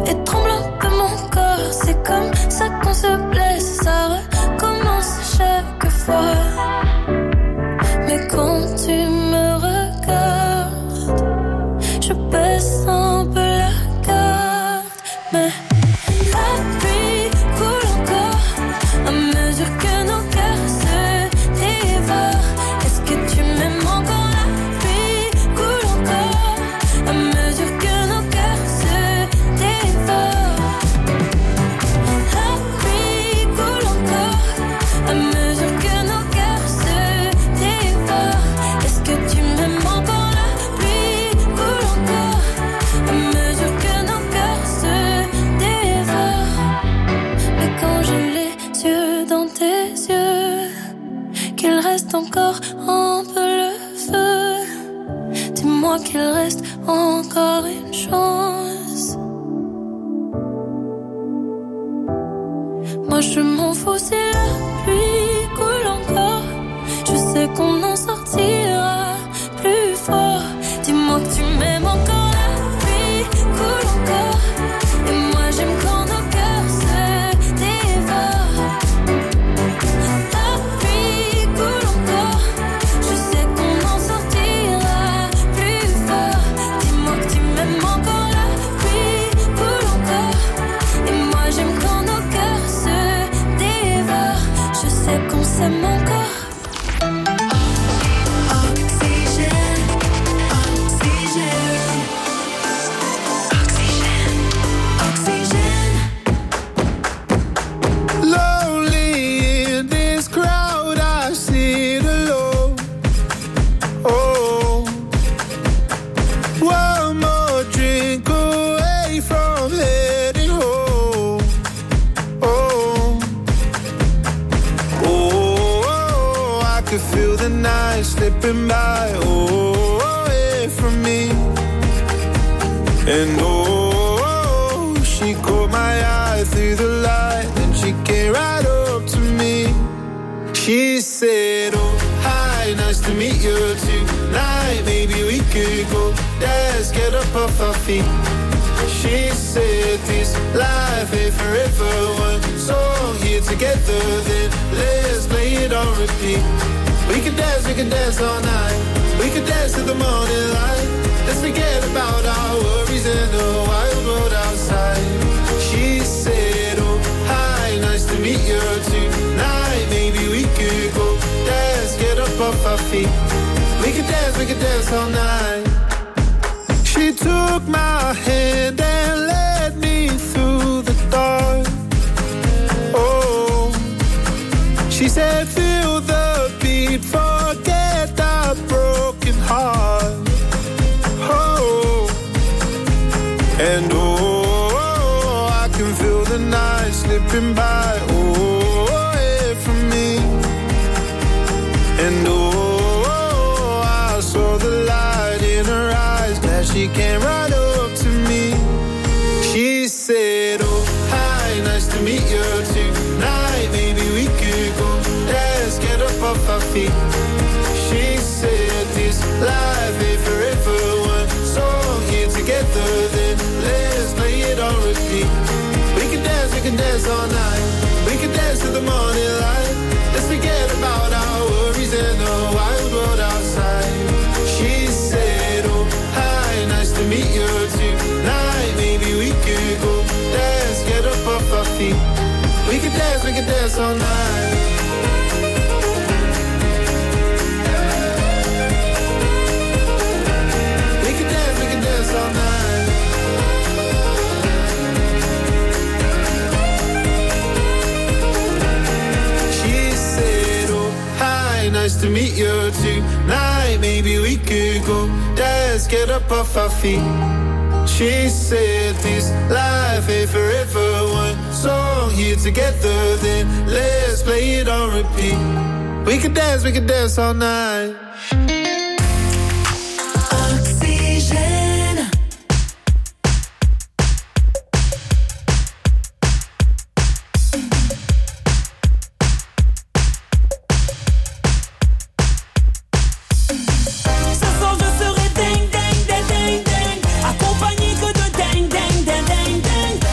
et tremble un peu mon corps. C'est comme ça qu'on se blesse, ça recommence chaque fois. Mais quand tu me regardes, je baisse un peu la garde. Mais la pluie coule encore à mesure que nos cœurs se dévorent. Est-ce que tu m'aimes encore? La pluie coule encore à mesure que nos cœurs se dévorent. La pluie coule encore à mesure que nos cœurs se dévorent. Est-ce que tu m'aimes encore? La pluie coule encore à mesure que nos cœurs se dévorent. Mais quand j'ai les yeux dans tes yeux, qu'il reste encore un peu le feu, dis-moi qu'il reste encore une chance. Moi je m'en fous si la pluie coule encore, je sais qu'on en sortira plus fort. Dis-moi que tu m'aimes encore. La pluie coule encore et moi j'aime quand nos cœurs se dévorent. La pluie coule encore, je sais qu'on en sortira plus fort. Dis-moi que tu m'aimes encore. La pluie coule encore et moi j'aime quand nos cœurs se dévorent. Je sais qu'on s'aime encore. Lonely in this crowd, I sit alone. Oh, one more drink away from heading home. Oh, oh, I could feel the night slipping by. Oh, away from me. And oh, she caught my eye through the light, then she came right up to me. She said, oh, hi, nice to meet you tonight. Maybe we could go dance, get up off our feet. She said, this life ain't forever. One song here together, then let's play it on repeat. We can dance all night. We can dance to the morning light. Let's forget about our worries and the wild world outside. She said, oh, hi, nice to meet you tonight. Maybe we could go dance, get up off our feet. We can dance all night. She took my hand and led me through the dark. Oh, she said, feel the beat, forget that broken heart. Oh, and oh, I can feel the night slipping by. Oh, away from me. And oh, I saw the light in her eyes, glad she came right up to me. She said, oh, hi, nice to meet you tonight. Maybe we could go dance, get up off our feet. She said, this life ain't forever. One song here together, then let's play it on repeat. We can dance all night. We can dance to the morning light. Let's forget about our worries and the wild world outside. She said, oh, hi, nice to meet you tonight. Maybe we could go dance, get up off our feet. We can dance all night. We can dance all night. She said, oh, hi, nice to meet you tonight. Maybe we could go dance, get up off our feet. She said, this life ain't forever. One song here together, then let's play it on repeat. We can dance all night. Oxygène. Ce soir je serai ding ding ding ding ding, accompagné que de ding ding ding ding ding.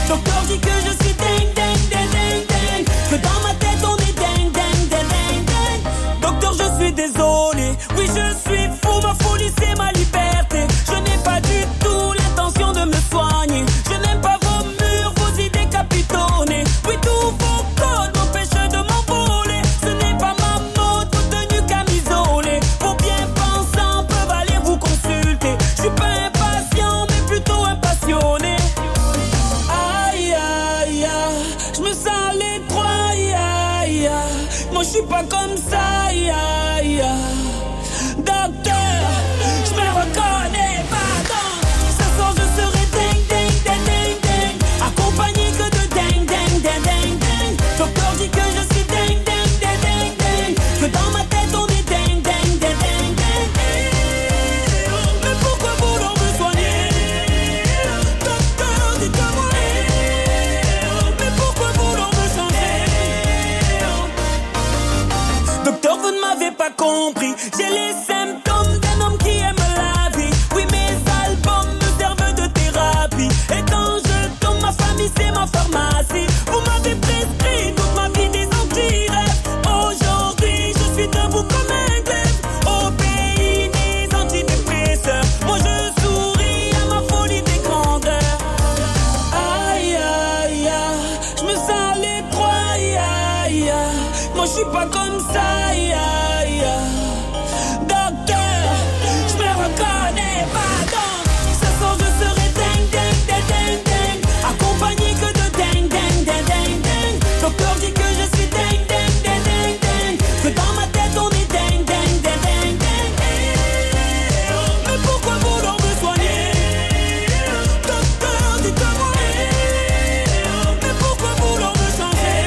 compris. J'ai les symptômes d'un homme qui aime la vie. Oui, mes albums me servent de thérapie. Et quand je tombe, ma famille c'est ma pharmacie. Vous m'avez prescrit toute ma vie des anti-rêves. Aujourd'hui, je suis debout comme un glaive. Au pays des antidépresseurs, moi je souris à ma folie des grandeurs. Aïe, aïe, aïe, je me sens l'étroit, aïe, aïe, aïe. Moi je suis pas comme ça, aïe, aïe, aïe. Docteur, je me reconnais pas donc. Ce soir je serai ding, ding, ding, ding, ding. Accompagné que de ding, ding, ding, ding, ding. Docteur dit que je suis ding, ding, ding, ding, ding. Que dans ma tête on est ding, ding, ding, ding, ding. Mais pourquoi vouloir me soigner? Docteur, dites-moi. Mais pourquoi vouloir me changer?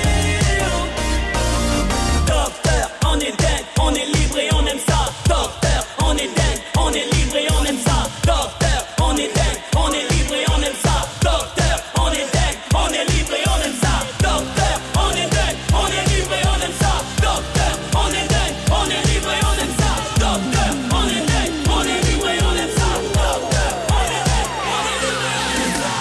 Docteur, on est dingue, on est libre et on aime ça. Docteur, on est dingue, on est libre et on aime ça. Docteur, on est dingue, on est libre et on aime ça. Docteur, on est dingue, on est libre et on aime ça. Docteur, on est dingue, on est libre et on aime ça. Docteur, on est dingue, on est libre et on aime ça. Docteur, on est dingue, on est libre et on aime ça. Docteur, on est dingue, on est libre et on aime ça.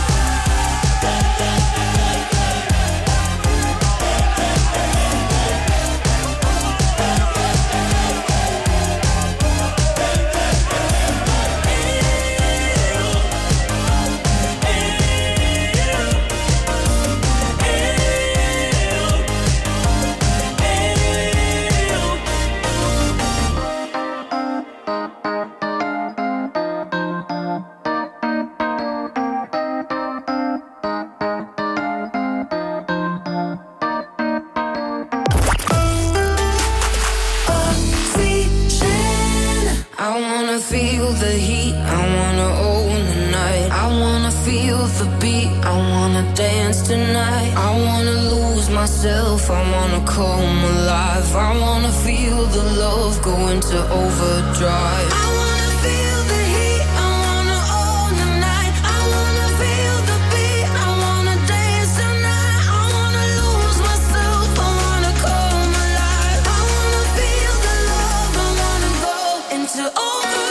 I wanna feel the heat, I wanna own the night. I wanna feel the beat, I wanna dance tonight. I wanna lose myself, I wanna come alive. I wanna feel the love go into overdrive. I wanna feel the heat, I wanna own the night. I wanna feel the beat, I wanna dance tonight. I wanna lose myself, I wanna come alive. I wanna feel the love, I wanna go into overdrive.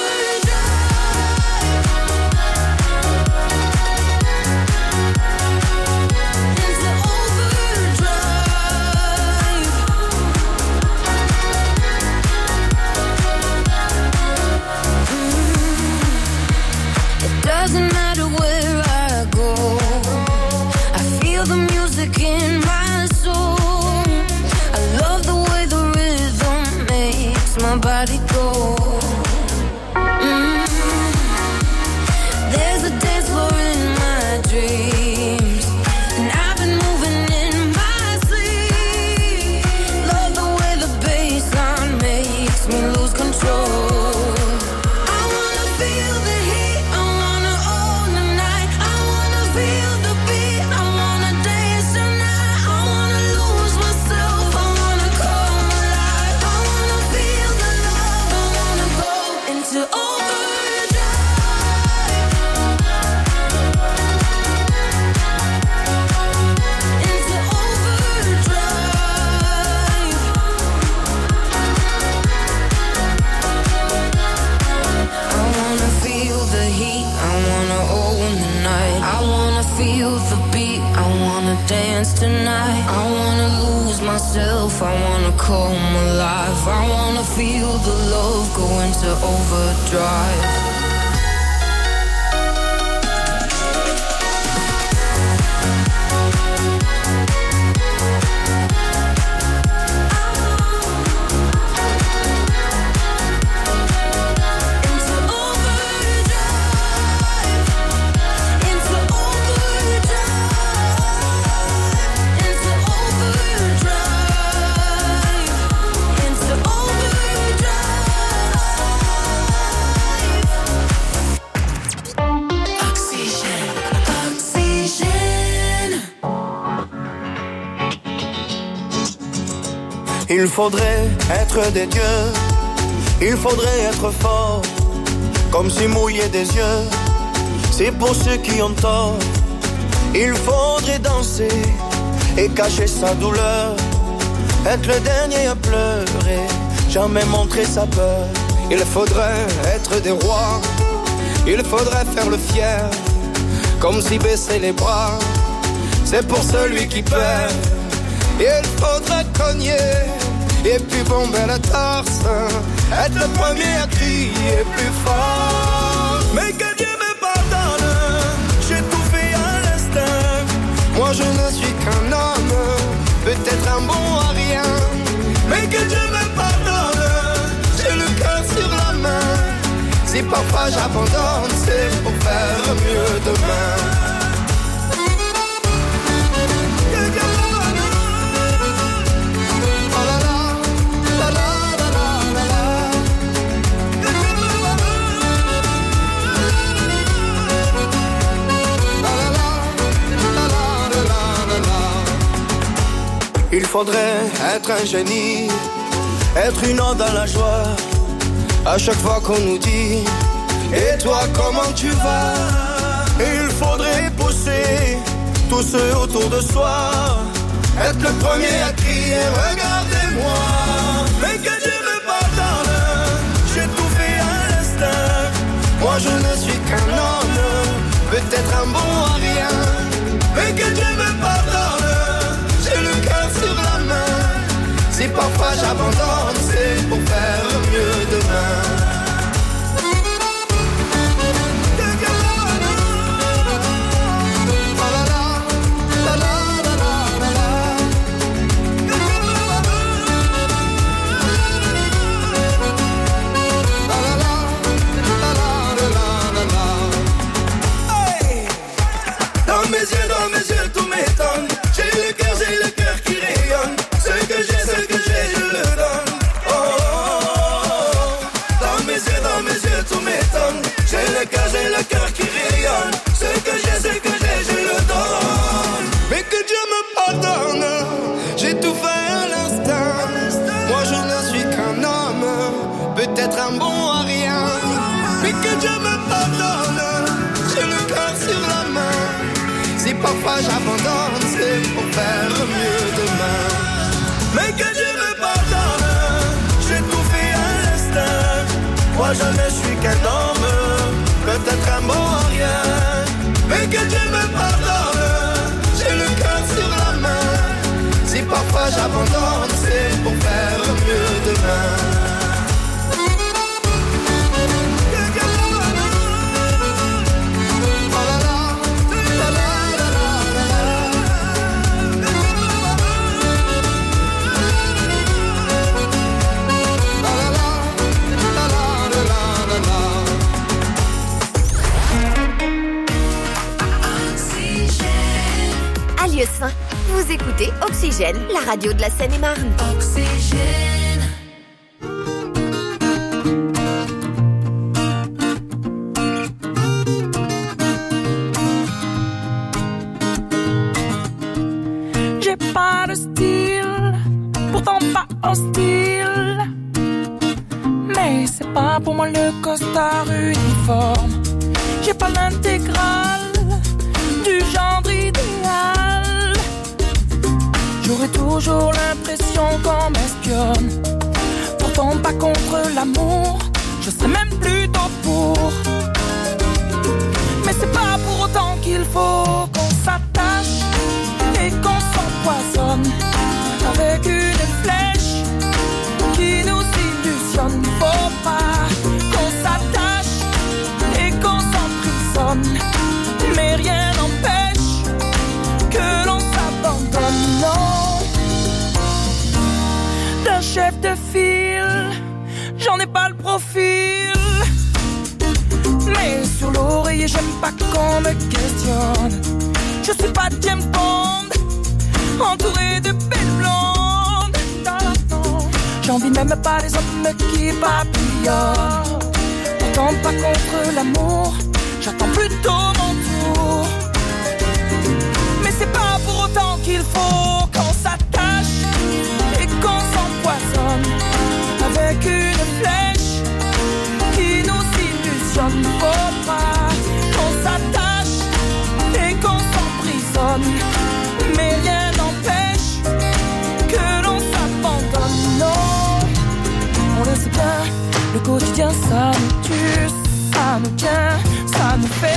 Into overdrive. It doesn't matter where I go, I feel the music in my soul. I love the way the rhythm makes my body go. There's a dance floor in my dreams, and I've been moving in my sleep. Love the way the bassline makes me lose control. I wanna feel the heat, I wanna own the night. I wanna feel the beat, I wanna dance tonight. I wanna lose myself, I wanna come alive. I wanna feel the love, I wanna go into overdrive. Into overdrive. I wanna feel the heat, I wanna own the night. I wanna feel the beat, I wanna dance tonight. I wanna lose myself, I wanna come alive. I wanna feel the love go into overdrive. Into overdrive. Into overdrive. Into overdrive. Into overdrive. Oxygen, oxygen. Il faudrait être des dieux, il faudrait être fort, comme si mouiller des yeux, c'est pour ceux qui ont tort. Il faudrait danser et cacher sa douleur, être le dernier à pleurer, jamais montrer sa peur. Il faudrait être des rois, il faudrait faire le fier, comme si baisser les bras, c'est pour celui qui perd. Il faudrait cogner, et puis bomber la torse, être le premier à crier plus fort. Mais que Dieu me pardonne, j'ai tout fait à l'instinct. Moi je ne suis qu'un homme, peut-être un bon à rien. Mais que Dieu me pardonne, j'ai le cœur sur la main. Si parfois j'abandonne, c'est pour faire mieux demain. Il faudrait être un génie, être une onde dans la joie. À chaque fois qu'on nous dit et toi comment tu vas? Il faudrait pousser tous ceux autour de soi, être le premier à crier regardez-moi. Mais que Dieu me pardonne, j'ai tout fait à l'instinct. Moi je ne suis qu'un homme, peut-être un bon à rien. Mais que Dieu me pardonne, j'ai le cœur sur la main. Si parfois j'abandonne, c'est pour faire mieux demain. Dans mes yeux, tout m'étonne. J'ai le cœur qui rayonne. Ce que j'ai, je le donne. Oh, oh, oh. Dans mes yeux, tout m'étonne. J'ai le cœur qui rayonne. Ce que j'ai, je le donne. Mais que Dieu me pardonne, j'ai tout fait à l'instinct. Moi je ne suis qu'un homme, peut-être un bon à rien. Mais que Dieu me pardonne, j'ai le cœur sur la main. Si parfois j'abandonne, c'est pour faire mieux demain. Mais que Dieu me pardonne, j'ai tout fait à l'instinct. Moi je ne suis qu'un homme, peut-être un bon à rien. Mais que Dieu me pardonne, j'ai le cœur sur la main. Si parfois j'abandonne, c'est pour faire mieux demain. Vous écoutez Oxygène, la radio de la Seine-et-Marne. Oxygène. J'ai pas de style, pourtant pas hostile. Mais c'est pas pour moi le costard uniforme. J'ai pas l'intégrale du genre idéal. J'aurais toujours l'impression qu'on m'espionne. Pourtant pas contre l'amour, je serais même plutôt pour. Mais c'est pas pour autant qu'il faut qu'on s'attache et qu'on s'empoisonne avec une flèche qui nous illusionne. Faut pas qu'on s'attache et qu'on s'emprisonne, mais rien n'empêche que l'on s'abandonne. Non, d'un chef de file, j'en ai pas le profil. Mais sur l'oreiller, j'aime pas qu'on me questionne. Je suis pas James Bond, entouré de belles blondes. Non, j'envie même pas les hommes qui papillonnent. Pourtant pas contre l'amour, j'attends plutôt mon tour. Mais c'est pas pour autant qu'il faut qu'on s'attache et qu'on s'empoisonne avec une flèche qui nous illusionne. Faut pas qu'on s'attache et qu'on s'emprisonne, mais rien n'empêche que l'on s'abandonne. Non,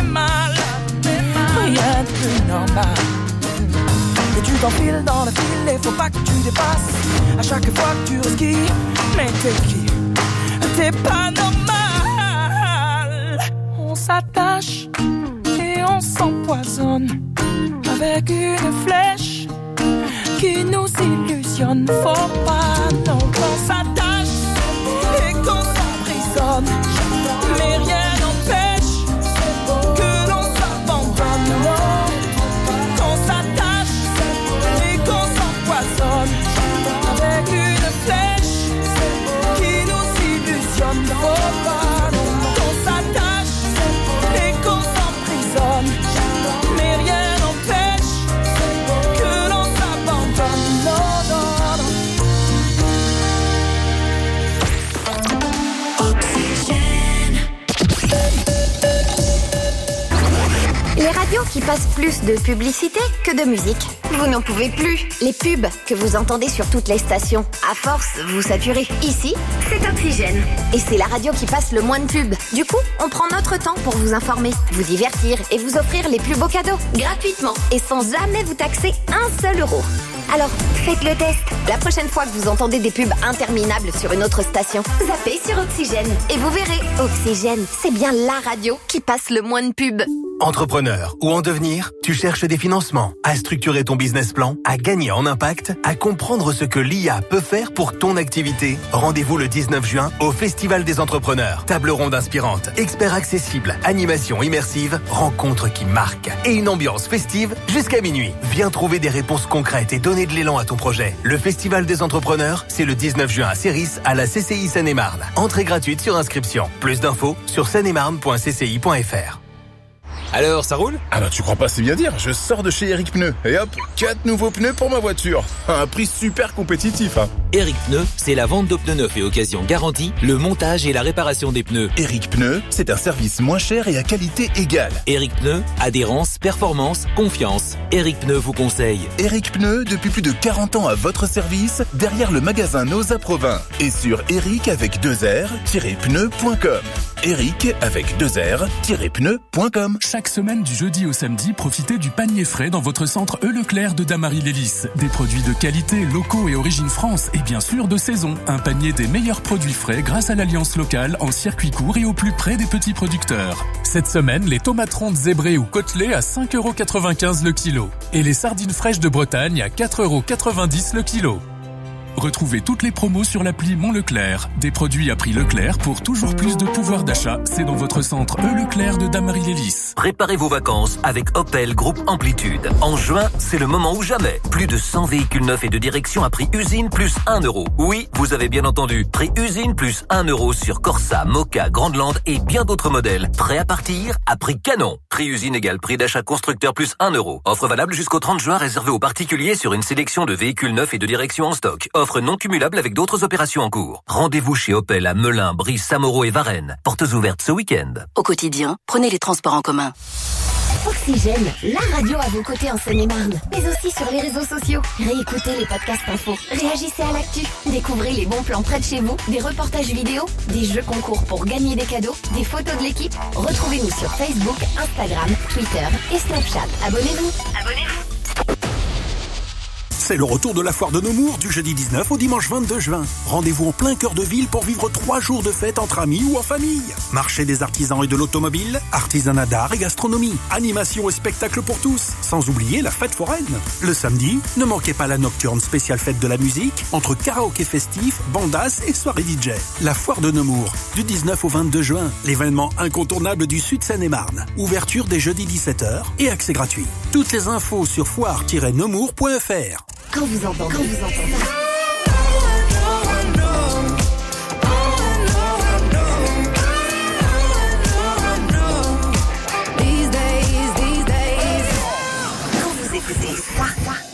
mal, rien de plus normal. Et tu t'enfiles dans le fil et faut pas que tu dépasses à chaque fois que tu resquilles. Mais t'es qui? T'es pas normal. On s'attache et on s'empoisonne avec une flèche qui nous illusionne. Faut pas non qu'on s'attache et qu'on s'emprisonne, mais rien n'empêche que l'on s'abandonne. Non, qu'on s'attache et qu'on s'empoisonne avec une flèche qui nous illusionne. Faut pas non qu'on s'attache et qu'on s'emprisonne, mais rien n'empêche que l'on s'abandonne. Non, non, non. Les radios qui passent plus de publicité que de musique. Vous n'en pouvez plus. Les pubs que vous entendez sur toutes les stations. À force, vous saturez. Ici, c'est Oxygène. Et c'est la radio qui passe le moins de pubs. Du coup, on prend notre temps pour vous informer, vous divertir et vous offrir les plus beaux cadeaux. Gratuitement et sans jamais vous taxer un seul euro. Alors, faites le test. La prochaine fois que vous entendez des pubs interminables sur une autre station, zappez sur Oxygène et vous verrez. Oxygène, c'est bien la radio qui passe le moins de pubs. Entrepreneur ou en devenir, tu cherches des financements, à structurer ton business plan, à gagner en impact, à comprendre ce que l'IA peut faire pour ton activité. Rendez-vous le 19 juin au Festival des Entrepreneurs. Table ronde inspirante, experts accessibles, animation immersive, rencontres qui marquent et une ambiance festive jusqu'à minuit. Viens trouver des réponses concrètes et donner de l'élan à ton projet. Le Festival des Entrepreneurs, c'est le 19 juin à Céris, à la CCI Seine-et-Marne. Entrée gratuite sur inscription. Plus d'infos sur seine-et-marne.cci.fr. Alors, ça roule ? Ah bah tu crois pas si bien dire, je sors de chez Eric Pneu et hop, 4 nouveaux pneus pour ma voiture. À un prix super compétitif, hein. Eric Pneu, c'est la vente de pneus neufs et occasion garantie, le montage et la réparation des pneus. Eric Pneu, c'est un service moins cher et à qualité égale. Eric Pneu, adhérence, performance, confiance. Eric Pneu vous conseille. Eric Pneu, depuis plus de 40 ans à votre service, derrière le magasin Noza Provins et sur eric avec 2r-pneu.com. Eric avec 2r-pneu.com. Chaque semaine du jeudi au samedi, profitez du panier frais dans votre centre E-Leclerc de Damary-Lélis. Des produits de qualité, locaux et origine France et bien sûr de saison. Un panier des meilleurs produits frais grâce à l'alliance locale en circuit court et au plus près des petits producteurs. Cette semaine, les tomates rondes zébrées ou côtelées à 5,95€ le kilo. Et les sardines fraîches de Bretagne à 4,90€ le kilo. Retrouvez toutes les promos sur l'appli Mon Leclerc. Des produits à prix Leclerc pour toujours plus de pouvoir d'achat. C'est dans votre centre E-Leclerc de Damary-Lélis. Préparez vos vacances avec Opel Groupe Amplitude. En juin, c'est le moment ou jamais. Plus de 100 véhicules neufs et de direction à prix usine plus 1€. Oui, vous avez bien entendu. Prix usine plus 1€ sur Corsa, Moka, Grandland et bien d'autres modèles. Prêt à partir à prix canon. Prix usine égale prix d'achat constructeur plus 1€. Offre valable jusqu'au 30 juin réservée aux particuliers sur une sélection de véhicules neufs et de direction en stock. Offre non cumulable avec d'autres opérations en cours. Rendez-vous chez Opel à Melun, Brive, Saint-Mauro et Varennes. Portes ouvertes ce week-end. Au quotidien, prenez les transports en commun. Oxygène, la radio à vos côtés en Seine-et-Marne, mais aussi sur les réseaux sociaux. Réécoutez les podcasts infos, réagissez à l'actu, découvrez les bons plans près de chez vous, des reportages vidéo, des jeux concours pour gagner des cadeaux, des photos de l'équipe. Retrouvez-nous sur Facebook, Instagram, Twitter et Snapchat. Abonnez-vous. C'est le retour de la foire de Nemours du jeudi 19 au dimanche 22 juin. Rendez-vous en plein cœur de ville pour vivre 3 jours de fête entre amis ou en famille. Marché des artisans et de l'automobile, artisanat d'art et gastronomie, animation et spectacles pour tous, sans oublier la fête foraine. Le samedi, ne manquez pas la nocturne spéciale fête de la musique, entre karaoké festif, bandas et soirée DJ. La foire de Nemours, du 19 au 22 juin, l'événement incontournable du Sud Seine-et-Marne. Ouverture dès jeudi 17h et accès gratuit. Toutes les infos sur foire-nemours.fr. Quand vous entendez ça. Quand vous écoutez ça.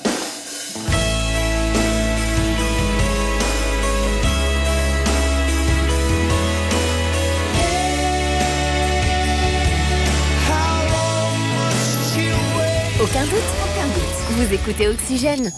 Aucun doute. Vous écoutez Oxygène.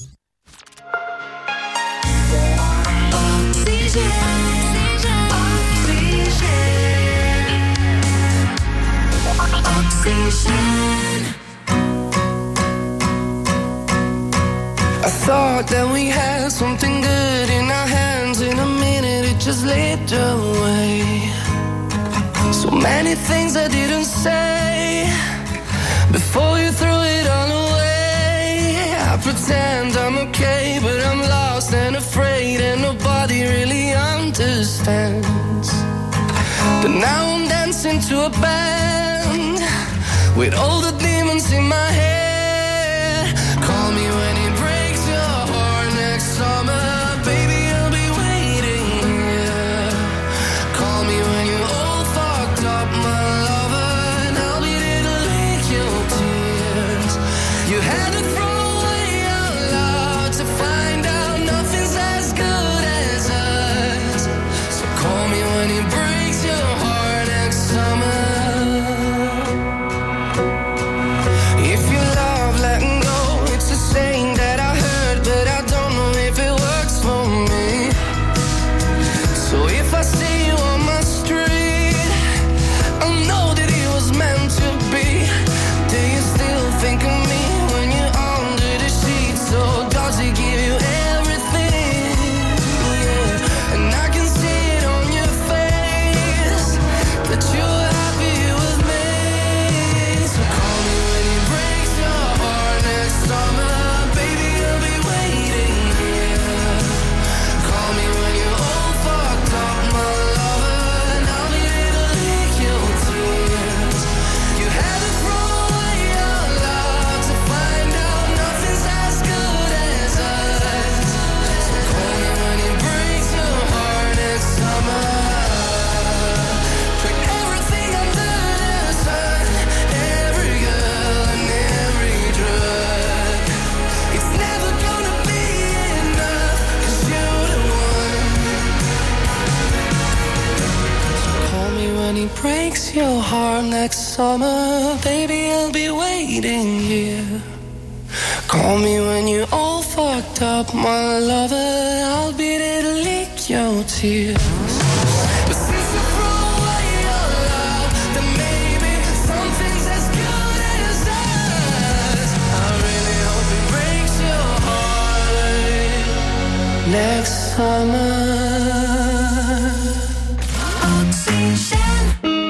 Oxygène. I thought that we had something good in our hands. In a minute it just slipped away. So many things I didn't say before you threw it all away. I pretend I'm okay, but I'm lost and afraid, and nobody really understands. But now I'm dancing to a band with all the demons in my head. Call me when it breaks your heart next summer, baby, I'll be waiting here. Call me when you're all fucked up, my lover, and I'll be there to lick your tears. You had to throw away your love to find out nothing's as good as us. So call me when it breaks your heart next summer. If you love letting go, it's a saying that I heard, but I don't know if it works for me. So if I see you on my street, I'll know that it was meant to be. Do you still think of me when you're under the sheets? So does it give you everything? Yeah. And I can see it on your face that you're happy with me. So call me when it breaks your heart next summer, baby, I'll be waiting here. Call me when you're all fucked up, my lover, and I'll be there to lick your tears. You had to throw away your love to find out nothing's as good as us. So call me when it breaks your heart next summer. Trick everything under the sun, every girl and every drug. It's never gonna be enough, 'cause you're the one. So call me when it breaks your heart next summer, baby, I'll be waiting here. Call me when you're all fucked up, my lover, I'll be there to lick your tears. But since you throw away your love, then maybe something's as good as us. I really hope it breaks your heart next summer. Oxygen.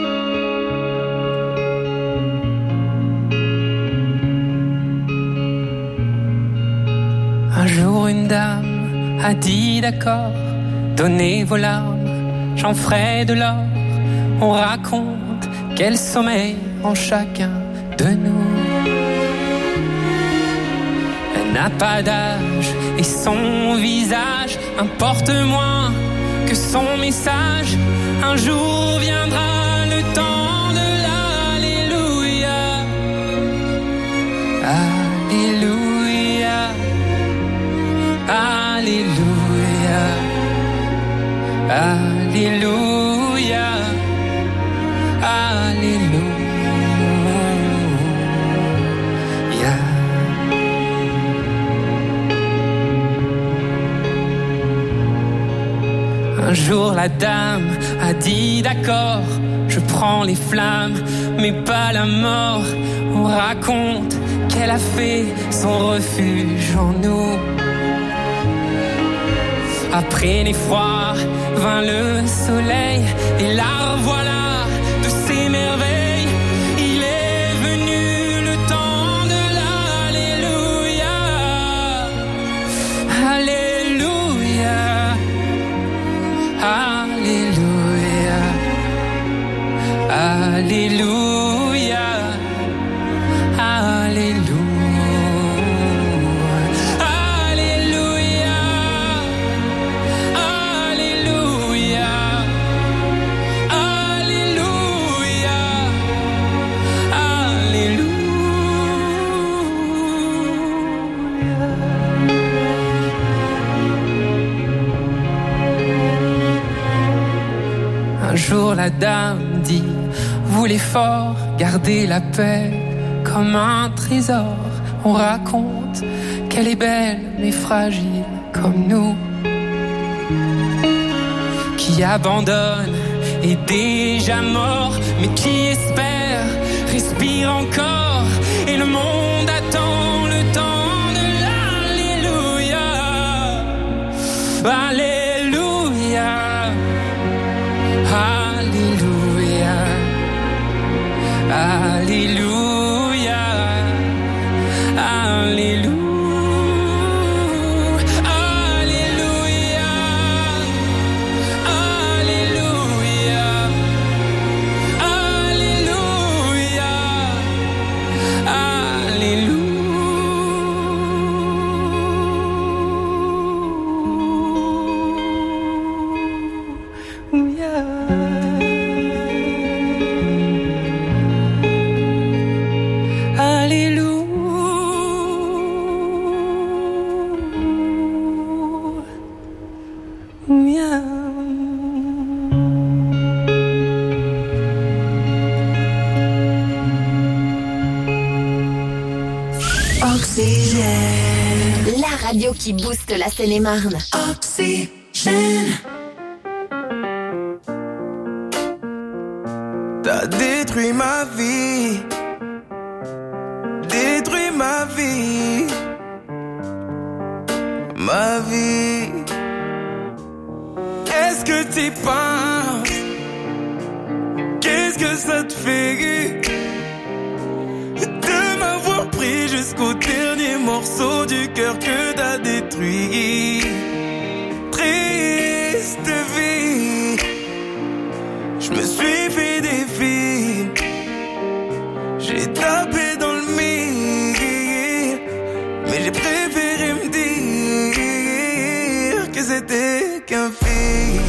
Un jour une dame a dit d'accord, donnez vos larmes, j'en ferai de l'or. On raconte quel sommeil en chacun de nous. Elle n'a pas d'âge et son visage importe moins que son message. Un jour viendra le temps de l'alléluia. Alléluia. Alléluia, Alléluia, Alléluia. Un jour la dame a dit d'accord, je prends les flammes, mais pas la mort. On raconte qu'elle a fait son refuge en nous. Après l'effroi vint le soleil, et la voilà de ses merveilles. Il est venu le temps de l'alléluia. Alléluia. Alléluia. Alléluia. Alléluia. Un jour la dame dit, vous les forts, gardez la paix comme un trésor. On raconte qu'elle est belle mais fragile comme nous, qui abandonne est déjà mort, mais qui espère respire encore et le monde attend le temps de l'Alléluia. Alléluia. Alléluia. Alléluia. Alléluia. Oxygène, la radio qui booste la Seine-et-Marne. Oxygène. T'as détruit ma vie, détruit ma vie, ma vie. Est-ce que t'y penses? Qu'est-ce que ça te fait de m'avoir pris jusqu'au dernier morceau du cœur que t'as détruit? Triste vie, je me suis fait des films, j'ai tapé dans le mille, mais j'ai préféré me dire que c'était qu'un film.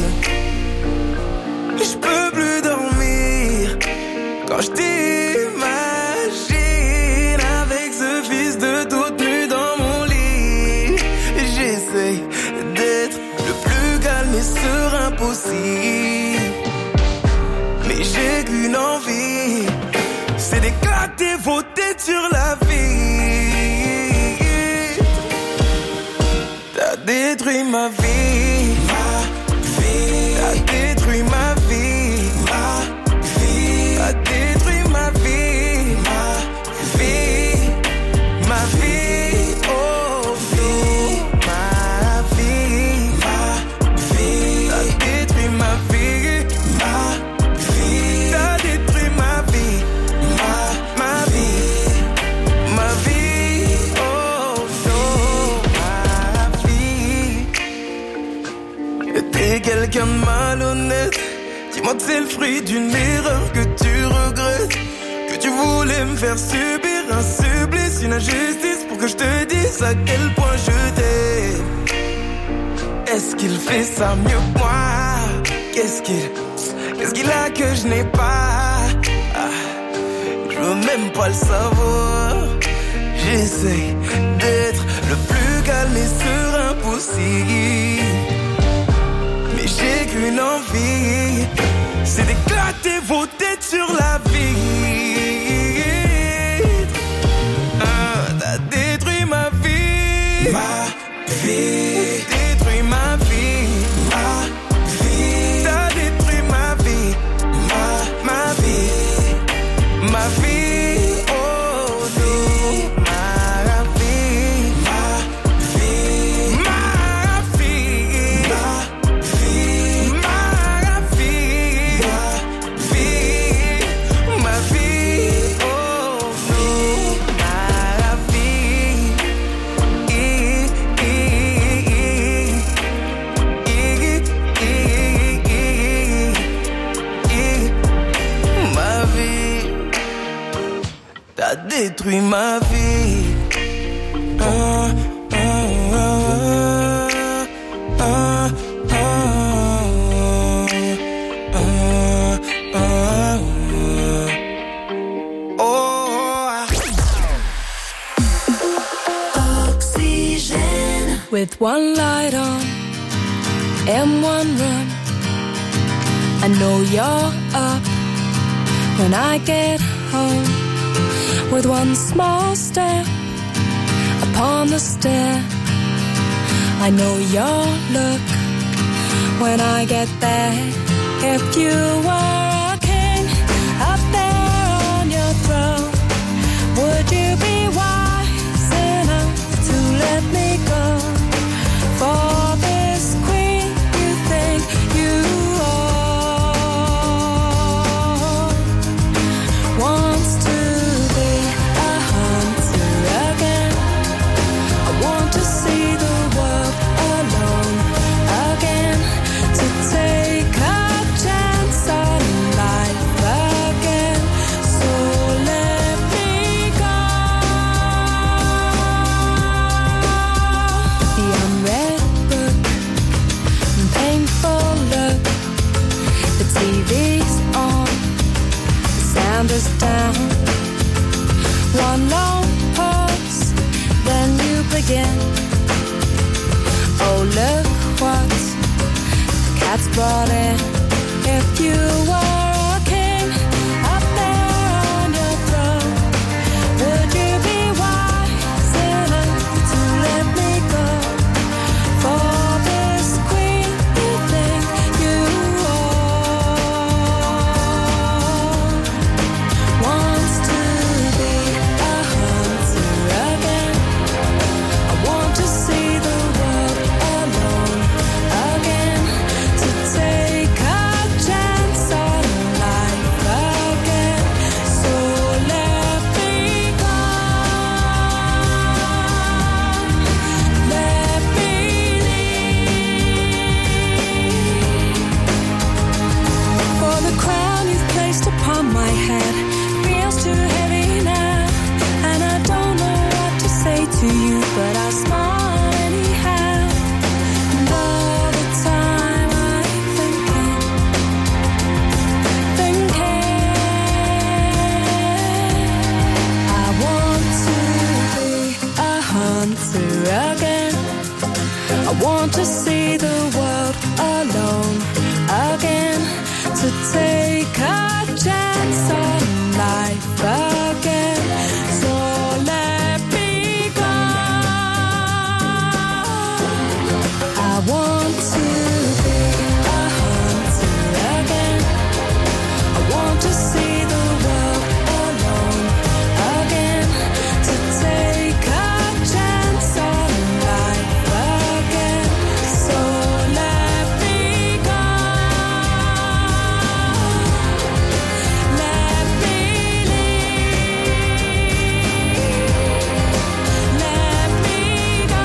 Je peux plus dormir quand je t'imagine avec ce fils de toute nue dans mon lit. J'essaie d'être le plus calme et serein possible, mais j'ai qu'une envie, c'est d'éclater vos têtes sur la vie. T'as détruit ma vie, t'as détruit ma vie, t'as détruit ma vie, ma vie, oh vie, ma vie, t'as détruit ma vie, t'as détruit ma vie, ma vie, ma vie, oh non, ma vie. T'es quelqu'un de malhonnête, dis-moi que c'est le fruit d'une erreur que tu regrettes, que tu voulais me faire subir un supplice, une injustice pour que je te dise à quel point je t'aime. Est-ce qu'il fait ça mieux que moi? Qu'est-ce qu'il a que je n'ai pas? Je veux même pas le savoir. J'essaie d'être le plus calme et serein possible, mais j'ai qu'une envie, c'est d'éclater vos têtes sur la vie. T'as détruit ma vie, détruit ma vie, t'as détruit ma vie, ma vie, ma vie, oh non, ma vie, ma vie, ma vie, ma vie, oh non, ma vie, ma vie, t'as détruit ma vie. Oxygène. With one light on and one run, I know you're up when I get home. With one small step upon the stair, I know your look when I get there. If you were a king up there on your throne, that's brought in. If you were a king up there on your throne, would you be wise enough to let me go for this queen you think you own? Wants to be a hunter again. I want to see the world alone again, to take a chance on life again. So let me go, let me leave. For the crown you've placed upon my head feels too heavy now, and I don't know what to say to you, but I'll smile anyhow. And all the time I'm thinking, I want to be a hunter again. I want to see the world alone again, to take a chance on life again. So let me go. I want to be a hunter again. I want to see the world alone again, to take a chance on life again. So let me go. Let me leave. Let me go.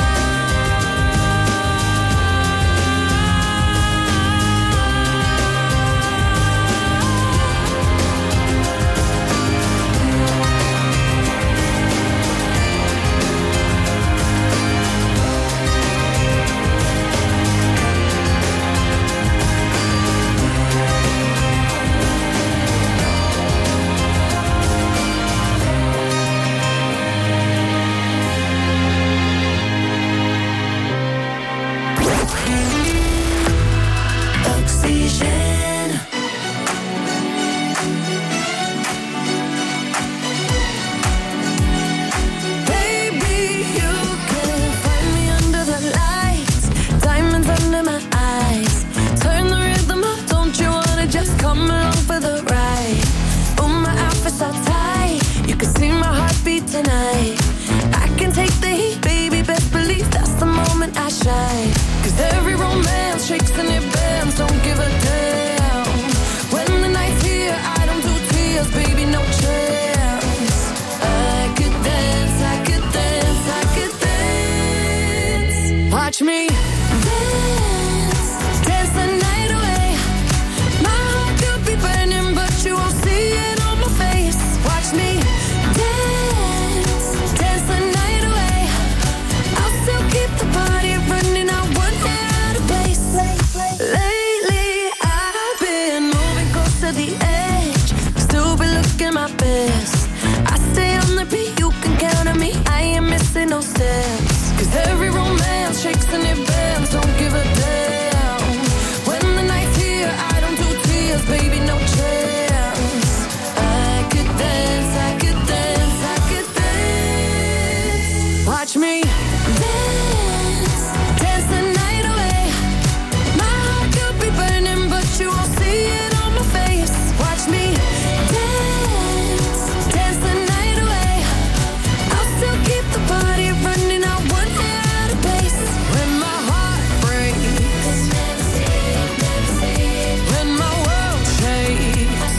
Oxygène. Baby, you can find me under the lights, diamonds under my eyes. Turn the rhythm up, don't you wanna just come along for the ride? Oh, my outfit's so tight, you can see my heartbeat tonight. I can take the heat, baby, best believe that's the moment I shine. 'Cause every romance shakes and it bends, don't give a damn. When the night's here, I don't do tears, baby, no chance. I could dance, I could dance, I could dance. Watch me dance, dance the night away. My heart could be burning, but you won't see it on my face. Watch me dance, dance the night away. I'll still keep the party running, I won't get out of place. Lately, I've been moving close to the edge, still be looking my best. I stay on the beat, you can count on me, I ain't missing no steps. 'Cause every romance shakes and it bends, don't give a damn. When the night's here, I don't do tears, baby, no chance. I could dance, I could dance, I could dance. Watch me dance, dance the night away. My heart could be burning, but you won't see it on my face. Watch me dance, dance the night away. I'll still keep the party running, I won't get out of place. When my heart breaks, when my world shakes,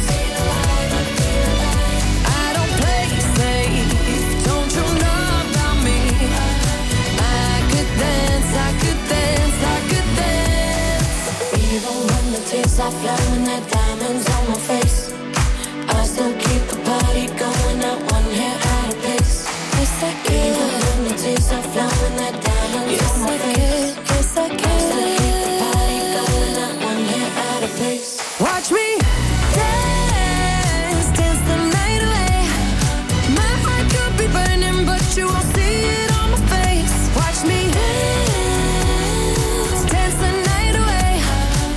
I don't play safe, don't you know about me? I could dance, I could dance, I could dance. Even when the tears are flowing, the diamonds on my face, I still keep the party going, not one hair out of place. Yes, I can. Even when the tears are flowing, the diamonds on my face, yes, I can. I still keep the party going, not one hair out of place. Watch me dance, dance the night away. My heart could be burning, but you won't see it on my face. Watch me dance, dance the night away.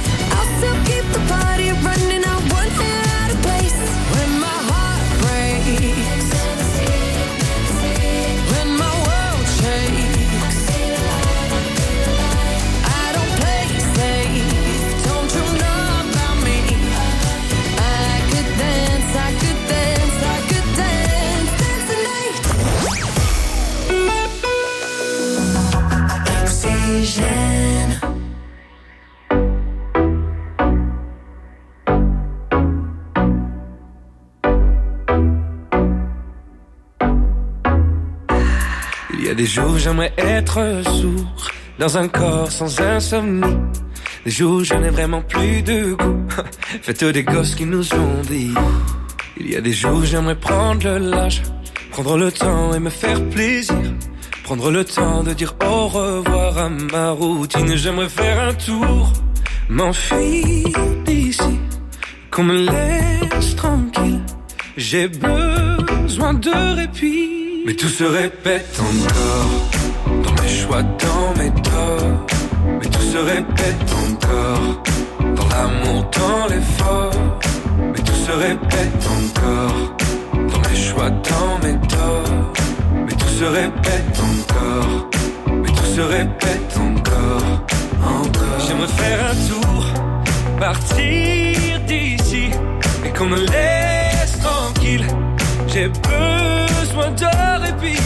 Oxygène. Il y a des jours j'aimerais être sourd, dans un corps sans insomnie. Des jours je n'ai vraiment plus de goût, faites des gosses qui nous ont dit. Il y a des jours j'aimerais prendre le large, prendre le temps et me faire plaisir. Prendre le temps de dire au revoir à ma routine. J'aimerais faire un tour, m'enfuir d'ici, qu'on me laisse tranquille. J'ai besoin de répit. Mais tout se répète encore, dans mes choix, dans mes torts. Mais tout se répète encore, dans l'amour, dans l'effort. Mais tout se répète encore, dans mes choix, dans mes torts. Mais tout se répète encore, mais tout se répète encore, encore. J'aimerais faire un tour, partir d'ici, et qu'on me laisse tranquille. J'ai besoin de répit.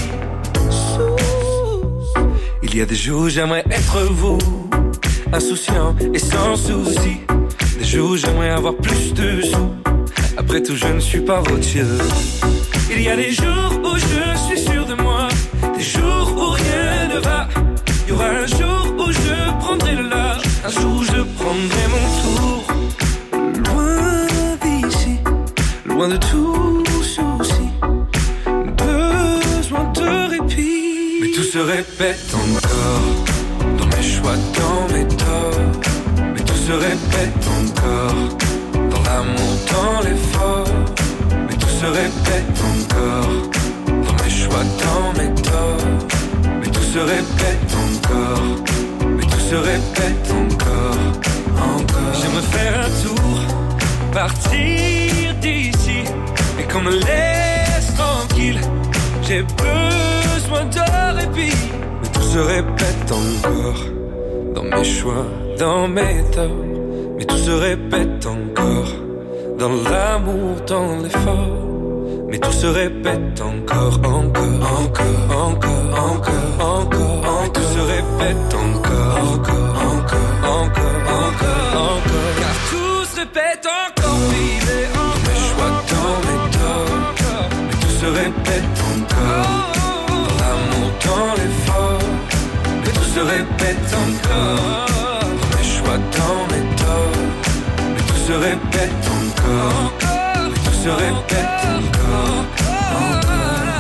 Il y a des jours j'aimerais être vous, insouciant et sans souci. Des jours j'aimerais avoir plus de sous. Après tout je ne suis pas routier. Il y a des jours où je suis sûr de moi, des jours où rien ne va. Il y aura un jour où je prendrai le large, un jour où je prendrai mon tour. Loin d'ici, loin de tout souci, besoin de répit. Mais tout se répète encore, dans mes choix, dans mes torts. Mais tout se répète encore, dans l'amour, dans l'effort. Mais tout se répète encore, dans mes choix, dans mes torts. Mais tout se répète encore, mais tout se répète encore, encore. J'aimerais faire un tour, partir d'ici, et qu'on me laisse tranquille. J'ai besoin de répit. Mais tout se répète encore, dans mes choix, dans mes torts. Mais tout se répète encore, dans l'amour, dans l'effort. Mais tout se répète encore, encore, encore, encore, encore, encore. Mais tout se répète encore, encore, encore, encore, encore, encore. Car tout se répète encore, baby. Dans mes choix, dans mes torts. Mais tout se répète encore, dans l'amour, dans l'effort. Mais tout se répète encore, dans mes choix, dans mes torts. Mais tout se répète encore, mais tout se répète encore, encore.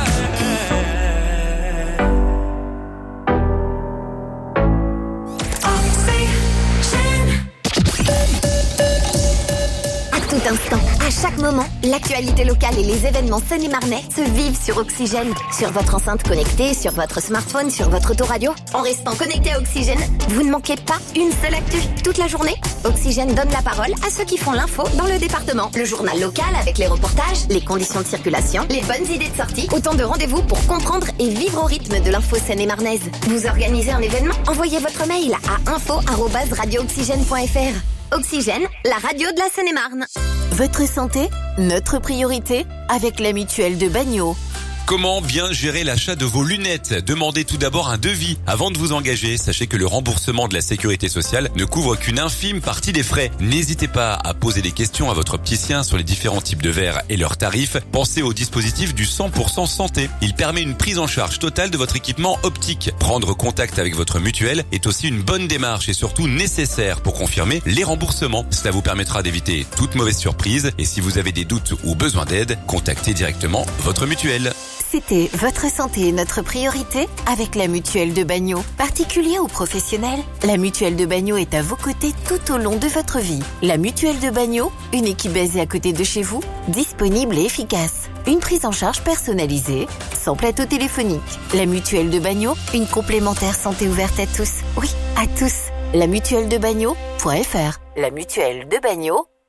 À tout instant, à chaque moment, l'actualité locale et les événements seine-et-marnais se vivent sur Oxygène. Sur votre enceinte connectée, sur votre smartphone, sur votre autoradio. En restant connecté à Oxygène, vous ne manquez pas une seule actu. Toute la journée, Oxygène donne la parole à ceux qui font l'info dans le département. Le journal local avec les reportages, les conditions de circulation, les bonnes idées de sortie. Autant de rendez-vous pour comprendre et vivre au rythme de l'info seine-et-marnaise. Vous organisez un événement? Envoyez votre mail à info@radiooxygène.fr. Oxygène, la radio de la Seine-et-Marne. Votre santé, notre priorité, avec la mutuelle de Bagno. Comment bien gérer l'achat de vos lunettes? Demandez tout d'abord un devis avant de vous engager. Sachez que le remboursement de la sécurité sociale ne couvre qu'une infime partie des frais. N'hésitez pas à poser des questions à votre opticien sur les différents types de verres et leurs tarifs. Pensez au dispositif du 100% santé. Il permet une prise en charge totale de votre équipement optique. Prendre contact avec votre mutuelle est aussi une bonne démarche et surtout nécessaire pour confirmer les remboursements. Cela vous permettra d'éviter toute mauvaise surprise et si vous avez des doutes ou besoin d'aide, contactez directement votre mutuelle. C'était votre santé, notre priorité, avec la mutuelle de Bagno. Particulier ou professionnel, la mutuelle de Bagno est à vos côtés tout au long de votre vie. La mutuelle de Bagno, une équipe basée à côté de chez vous, disponible et efficace. Une prise en charge personnalisée, sans plateau téléphonique. La mutuelle de Bagno, une complémentaire santé ouverte à tous. Oui, à tous. La mutuelle de Bagno.fr. La mutuelle de Bagno.fr.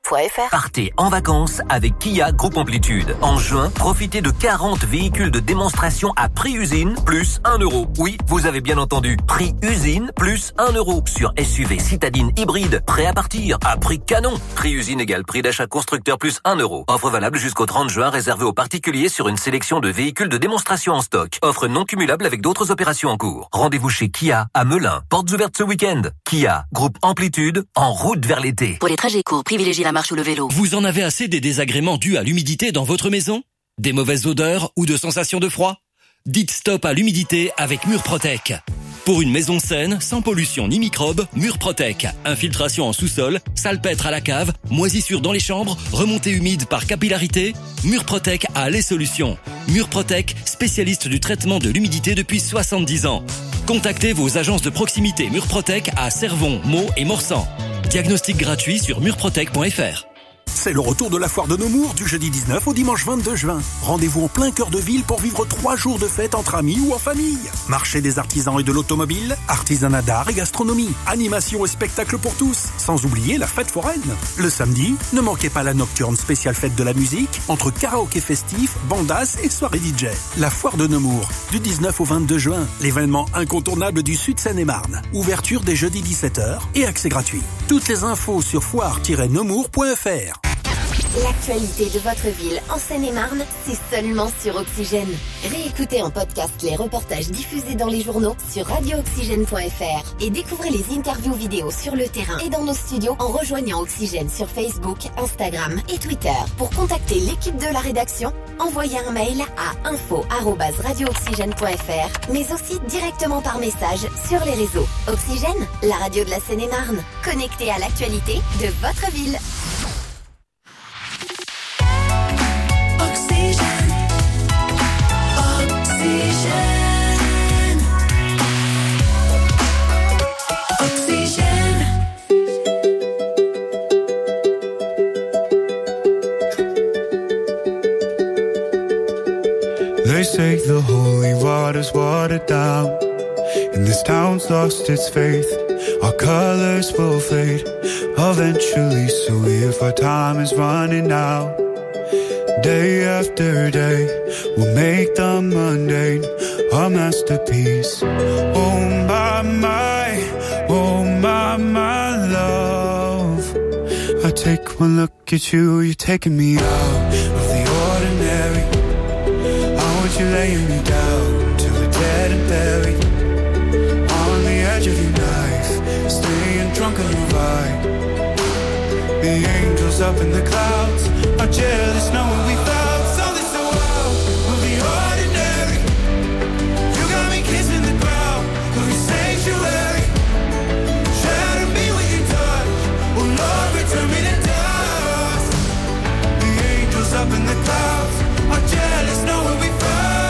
Partez en vacances avec Kia Groupe Amplitude. En juin, profitez de 40 véhicules de démonstration à prix usine plus 1 euro. Oui, vous avez bien entendu. Prix usine plus 1 euro sur SUV citadine hybride prêt à partir à prix canon. Prix usine égale prix d'achat constructeur plus 1 euro. Offre valable jusqu'au 30 juin réservée aux particuliers sur une sélection de véhicules de démonstration en stock. Offre non cumulable avec d'autres opérations en cours. Rendez-vous chez Kia à Melun. Portes ouvertes ce week-end. Kia Groupe Amplitude en route vers l'été. Pour les trajets courts, privilégiez la marche ou le vélo. Vous en avez assez des désagréments dus à l'humidité dans votre maison? Des mauvaises odeurs ou de sensations de froid? Dites stop à l'humidité avec Murprotec. Pour une maison saine, sans pollution ni microbes, Murprotec. Infiltration en sous-sol, salpêtre à la cave, moisissure dans les chambres, remontée humide par capillarité, Murprotec a les solutions. Murprotec, spécialiste du traitement de l'humidité depuis 70 ans. Contactez vos agences de proximité Murprotec à Cervon, Meaux et Morsan. Diagnostic gratuit sur murprotec.fr. C'est le retour de la foire de Nemours du jeudi 19 au dimanche 22 juin. Rendez-vous en plein cœur de ville pour vivre 3 jours de fête entre amis ou en famille. Marché des artisans et de l'automobile, artisanat d'art et gastronomie, animation et spectacles pour tous, sans oublier la fête foraine. Le samedi, ne manquez pas la nocturne spéciale fête de la musique, entre karaoké festif, bandas et soirée DJ. La foire de Nemours, du 19 au 22 juin, l'événement incontournable du Sud Seine-et-Marne. Ouverture dès jeudi 17h et accès gratuit. Toutes les infos sur foire-nemours.fr. L'actualité de votre ville en Seine-et-Marne, c'est seulement sur Oxygène. Réécoutez en podcast les reportages diffusés dans les journaux sur radiooxygène.fr et découvrez les interviews vidéo sur le terrain et dans nos studios en rejoignant Oxygène sur Facebook, Instagram et Twitter. Pour contacter l'équipe de la rédaction, envoyez un mail à info@radiooxygène.fr, mais aussi directement par message sur les réseaux. Oxygène, la radio de la Seine-et-Marne, connectée à l'actualité de votre ville. They say the holy water's watered down, and this town's lost its faith. Our colors will fade eventually, so if our time is running out, day after day, we'll make the mundane a masterpiece. Oh my love, I take one look at you, you're taking me out of the ordinary. You're laying me down to the dead and buried on the edge of your knife, staying drunk on your vibe. The angels up in the clouds are jealous knowing we found something so wild of the ordinary. You got me kissing the ground of your sanctuary. Shatter me with your touch, oh Lord, return me to dust. The angels up in the clouds are jealous knowing we found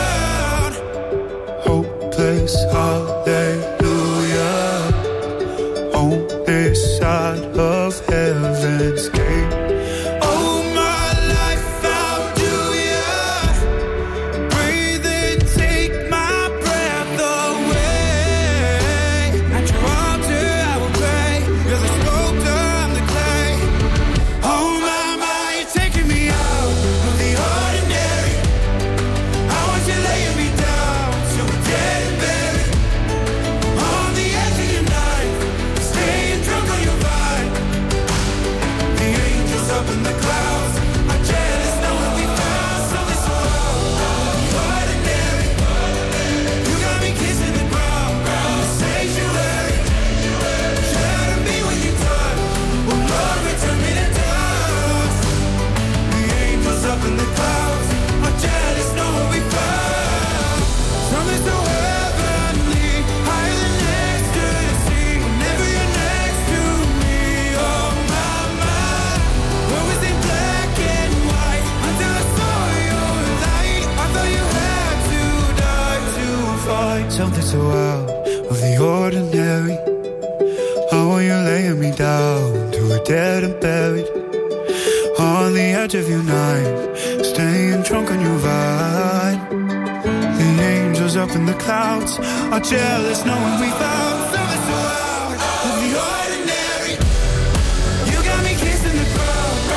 hopeless hallelujah on this side of heaven's gate. Oh my life found you, yeah. Breathe in, take my breath away. At your altar I will pray. You're the sculptor, I'm the clay. Oh my, you're taking me out of the ordinary. I want you laying me down so we're dead and buried on the edge of your knife, staying drunk on your vine. The angels up in the clouds are jealous knowing we found something so ordinary. You got me kissing the ground in the sanctuary. Shatter me when you touch, oh Lord, return me to dust. The angels up in the clouds are jealous knowing we found something so heavenly, higher than ecstasy. Whenever you're next to me, oh my, always in black and white. Until I saw your light, I thought you had to die to find something so out of the ordinary. How are you laying me down to a dead and buried on the edge of your night, staying drunk on your vine. The angels up in the clouds are jealous knowing we found something so out of the ordinary. You got me kissing the ground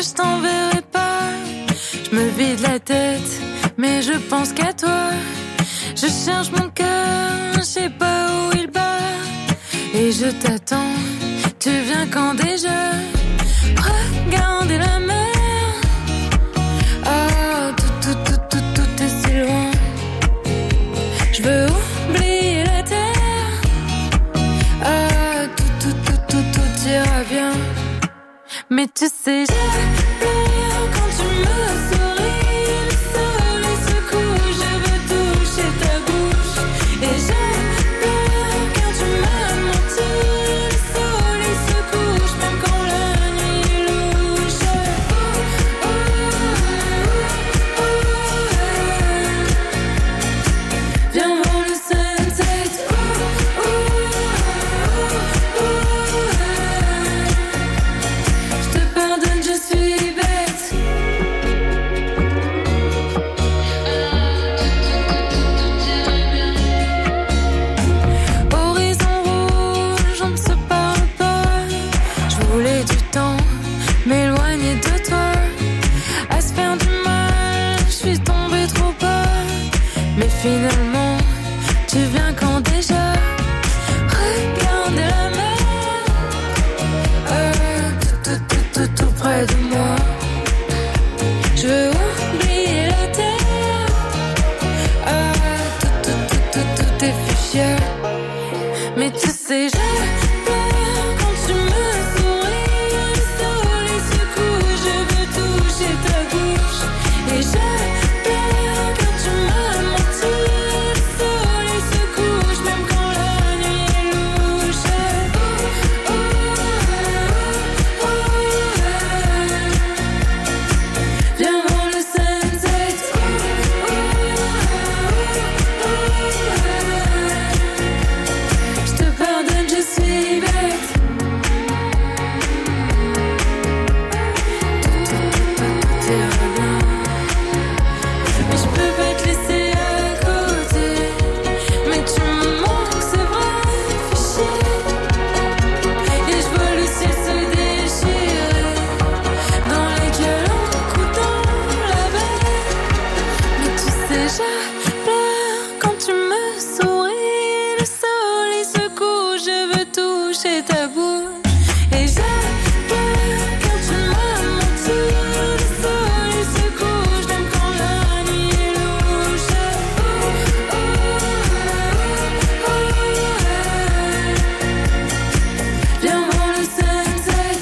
je t'enverrai pas. Je me vide la tête, mais je pense qu'à toi. Je cherche mon cœur, je sais pas où il bat. Et je t'attends, tu viens quand déjà? Regardez la mer. Ah, tout est si loin. Je veux oublier la terre. Ah, tout ira bien. Mais tu sais, j'ai peur quand tu me souris. Le soleil se couche, je veux toucher ta bouche. Et j'ai peur quand tu m'as menti. Le soleil se couche, même quand la nuit est louche. Viens voir le sunset. Je te pardonne, je suis bête. Horizon rouge, on ne se parle pas. Je voulais du temps, m'éloigner de toi. À se faire du mal, je suis tombée trop bas. Mais finalement, tu viens quand déjà? Regardez la mer. Tout près de moi. Je veux oublier la terre. Ah, tout est fuchsia. Mais tu sais, j'ai peur quand tu me souris. Le soleil se couche, je veux toucher ta bouche. Et j'ai peur quand tu m'as menti. Le soleil se couche, même quand la nuit est louche. Viens voir le sunset. Je te pardonne, je suis bête. Tout ira bien. Mais je peux pas te laisser à côté. Mais tu me manques, c'est vrai, fichier. Et je vois le ciel se déchirer dans les calanques dans la baie. Mais tu sais, j'ai peur quand tu me souris. Le soleil se couche, je veux toucher ta bouche. Et j'ai peur quand tu m'as menti. Le soleil se couche, même quand la nuit est louche. Viens voir le sunset.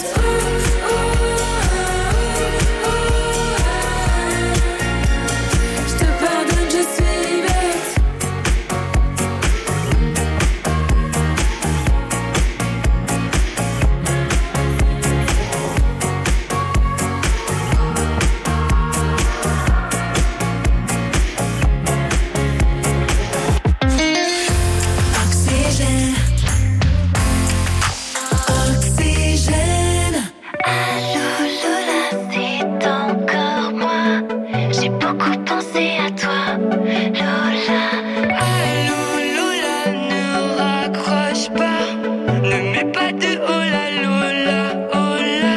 Je te pardonne, je suis bête. Oxygène. Oxygène. Allô Lola, c'est encore moi. J'ai beaucoup pensé à toi, Lola. Allô Lola, ne raccroche pas. Ne mets pas de hola Lola, hola.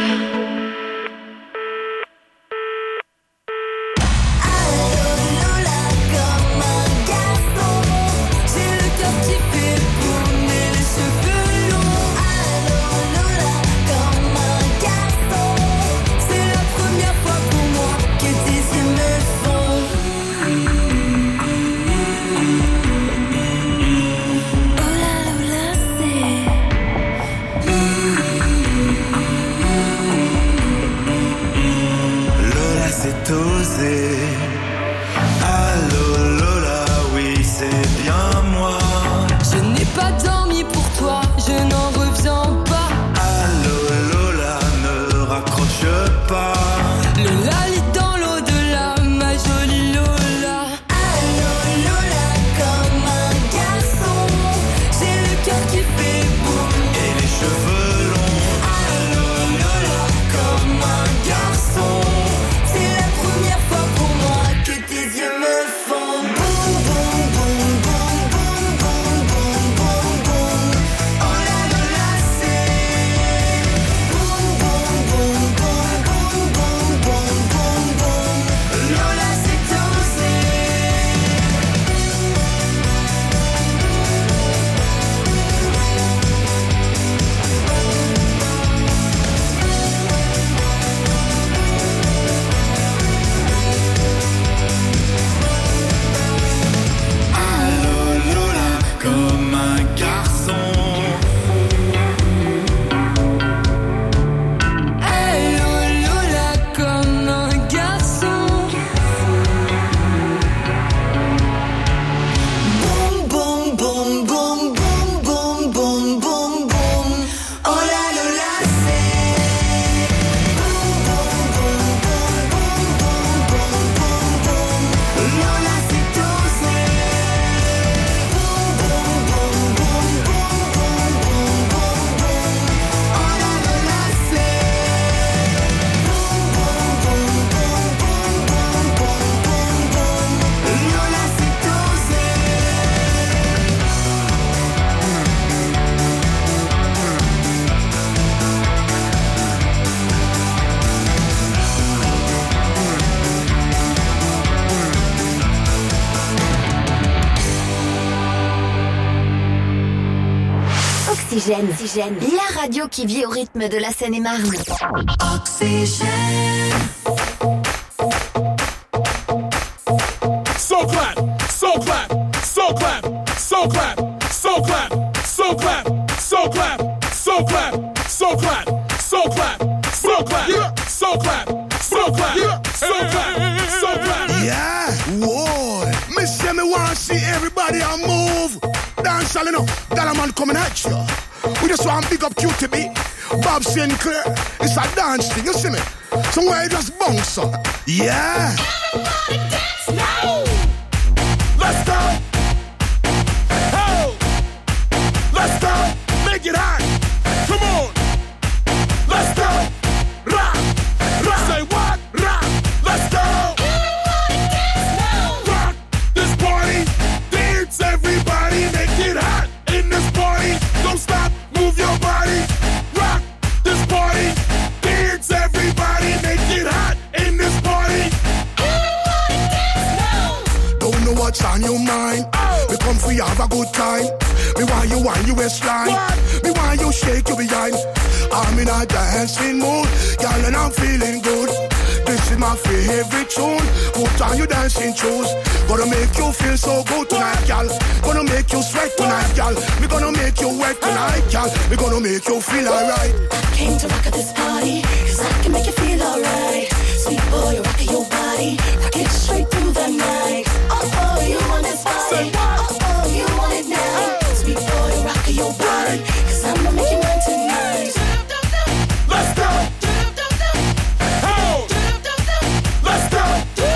Comme un garçon, j'ai le cœur qui fait boum et les cheveux longs. Allô Lola, comme un garçon, c'est la première fois pour moi que tes yeux me font. Oh là Lola, Lola, c'est osé. Allô Lola, oui c'est bien moi. Je n'ai pas dormi pour toi, je n'en reviens pas. Allô Lola, ne raccroche pas. Lola lit dans l'au-delà, ma jolie Lola. Allô Lola, comme un garçon, j'ai le cœur qui fait boum Et les cheveux longs. Allô Lola, comme un garçon, c'est la première fois pour Oxygène. La radio qui vit au rythme de la Seine-et-Marne. Oxygène. So clap, so clap, so clap, so clap, so clap, so clap, so clap, so clap, so clap, so clap, so clap, so clap, so clap, so clap, so clap. Yeah, whoa. Me say me want see everybody a move. Dance all enough, that man coming at you. We just want big up QTB, Bob Sinclair. It's a dance thing, you see me? Somewhere you just bounce up. Yeah. Everybody dance now. Let's go. Oh. Let's go. Make it hot. Come on. Let's go. Rock. Rock. Say what? Rock. Let's go. Everybody dance now. Rock this party. Dance everybody. Make it hot in this party. Don't stop. Move your body. Rock this party. Dance everybody. Make it hot in this party. Everybody dance now. Don't know what's on your mind. We come for you have a good time. Me want you on your waistline. Me want you shake your behind. I'm in a dancing mood, girl, and I'm feeling good. This is my favorite tune. Put on your dancing shoes. Gonna make you feel so good tonight, girl. Gonna make you sweat tonight, girl. We gonna make you wet tonight, girl. We gonna make you feel alright. I came to rock at this party, cause I can make you feel alright. Sweet boy, rockin' your body, rock it straight through the night. Oh, you want this body, oh, you want it now. Sweet boy, rockin' your body, cause I'ma make you mine tonight. Let's go. Oh. Let's go.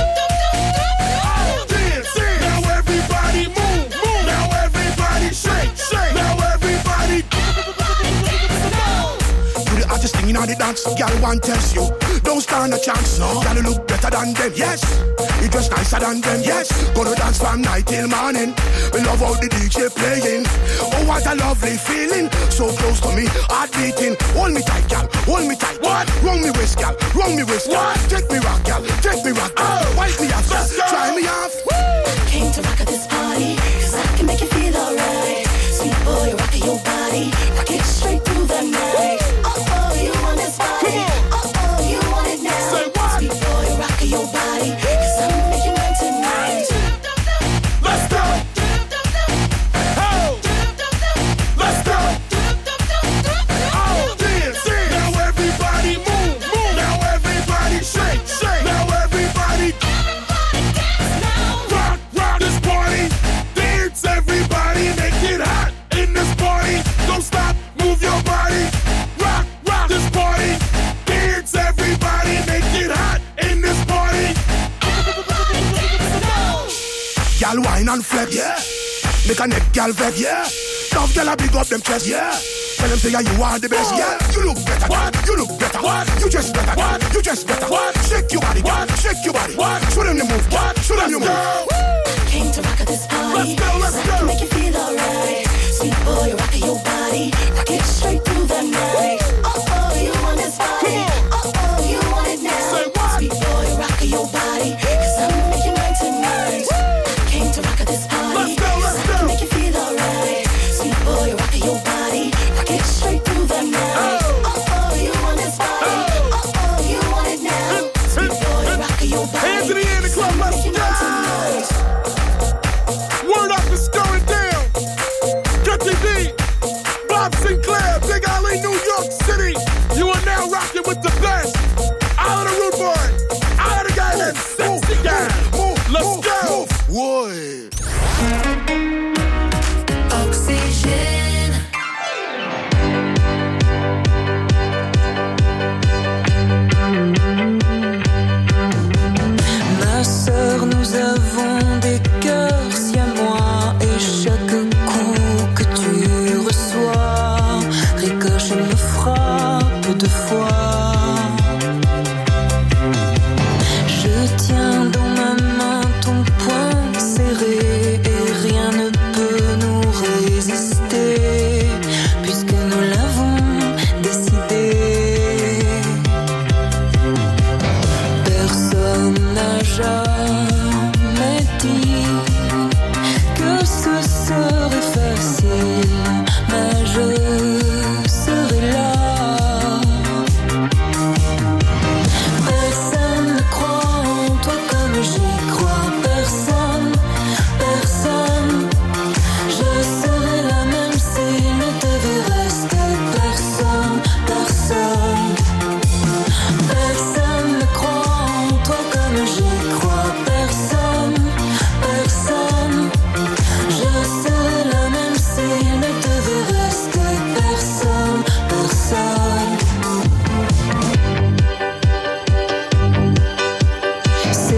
Oh, dance. Now everybody move. Now everybody shake. Now everybody. You the hottest thing in the dance, girl, one tells you. Don't stand a chance, no. Girl, you look better than them, yes. You dress nicer than them, yes. Gonna dance from night till morning. We love how the DJ playing. Oh, what a lovely feeling. So close to me, heart beating. Hold me tight, girl, hold me tight. What? Wrong me waist, girl, wrong me waist. What? Take me rock, girl, take me rock, girl. Wipe me off, try me off. I came to rock at this party, cause I can make you feel alright. Sweet boy, rockin' your body, rock it straight through the night. Oh, you want this body, oh, you want it now. Say what? Sweet boy, rockin' your body, cause I'ma make you mine tonight. Let's go. Oh. Let's go. Oh, dance. Now everybody move. Now everybody shake. Now everybody. Dance now. Rock this party. Dance everybody. Make it hot in this party. Don't stop. Move your body. Rock this party. Dance everybody. Make it hot in this party. Girl, wine and flex, yeah. Make a neck, girl, vex, yeah. Tough girl, I big up them chest, yeah. Tell them say yeah, you are the best, yeah. You look better, what? You look better, what? You dress better, what? You dress better, what? Shake your body, what? Shake your body, what? Show them you move, what? Show them you move. I came to rock at this party, let's go. I can make you feel alright. Sweet boy, rockin' your body, rock it straight through the night. Oh, you want this body, oh, you want it now. Say what? Sweet boy, rockin' your body, cause I'ma make you mine tonight. Came to rock at this party, let's go. I can make you feel alright. Sweet boy, rockin' your body, rock it straight through the night. Oh, you want this body, oh, you want it now.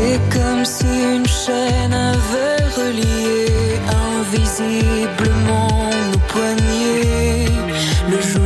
C'est comme si une chaîne avait relié invisiblement nos poignets. Le jour